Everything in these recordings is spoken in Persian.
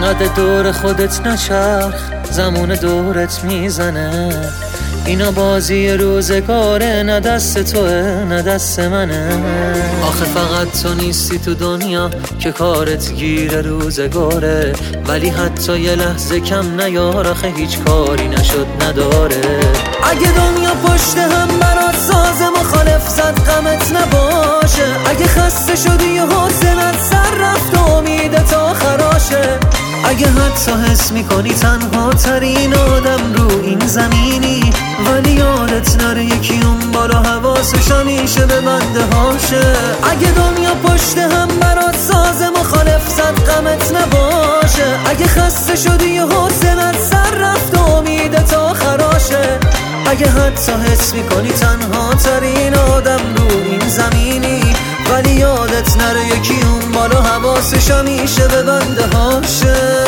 انقدر دور خودت نچرخ، زمان دورت میزنه. اینا بازی روزگاره، نه دست توه نه دست منه. آخه فقط تو نیستی تو دنیا که کارت گیر روزگاره، ولی حتی یه لحظه کم نیار، آخه هیچ کاری نشد نداره. اگه دنیا پشت هم برات ساز مخالف زد غمت نباشه، اگه خسته شدی و حوصلت سر رفت و امید تا خراشه، اگه حتی حس میکنی تنها ترین آدم رو این زمینی، ولی یادت نره یکی اون بالا حواسش همیشه به بنده هاشه. اگه دنیا پشت هم برات ساز مخالف زد غمت نباشه، اگه خسته شدی و حوصلت سر رفت و امید تا خراشه، اگه حتی حس میکنی تنها ترین آدم رو این زمینی، ولی یادت نره یکی اون بالا حواسش همیشه به بنده هاشه.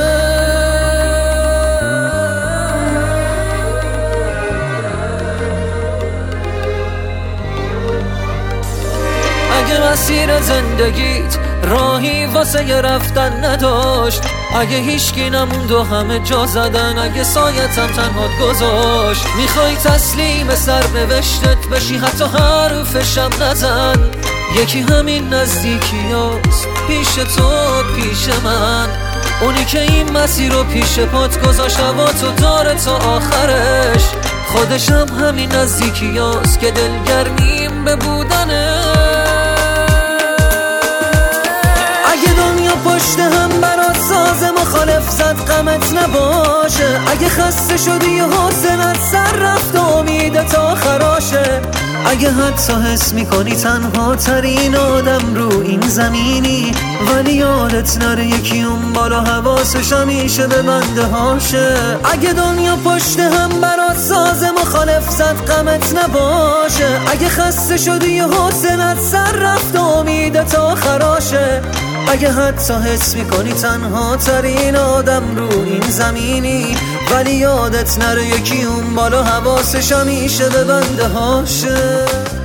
اگه مسیر زندگیت راهی واسه ی رفتن نداشت، اگه هیچکی نموند و همه جا زدن، اگه سایتم تنهات گذاشت، میخوای تسلیم سرنوشتت بشی حتی حرفشم نزن، یکی همین نزدیکیاست پیش تو پیش من، اونی که این مسیر رو پیش پات گذاشت هوا تو داره تا آخرش، خودشم همین نزدیکیاست که دلگرمیم به بودنه. اگه دنیا پشت هم برات ساز مخالف زد غمت نباشه، اگه خسته شدی و حوصلت سر رفت و امید تا خراشه، اگه حتی حس میکنی تنها ترین آدم رو این زمینی، ولی یادت نره یکی اون بالا حواسش همیشه به بنده هاشه. اگه دنیا پشت هم برات ساز مخالف زد غمت نباشه، اگه خسته شدی و حوصلت سر رفت و امید تا خراشه، اگه حتی حس میکنی تنها ترین آدم رو این زمینی، ولی یادت نره یکی اون بالا حواسش همیشه به بنده هاشه.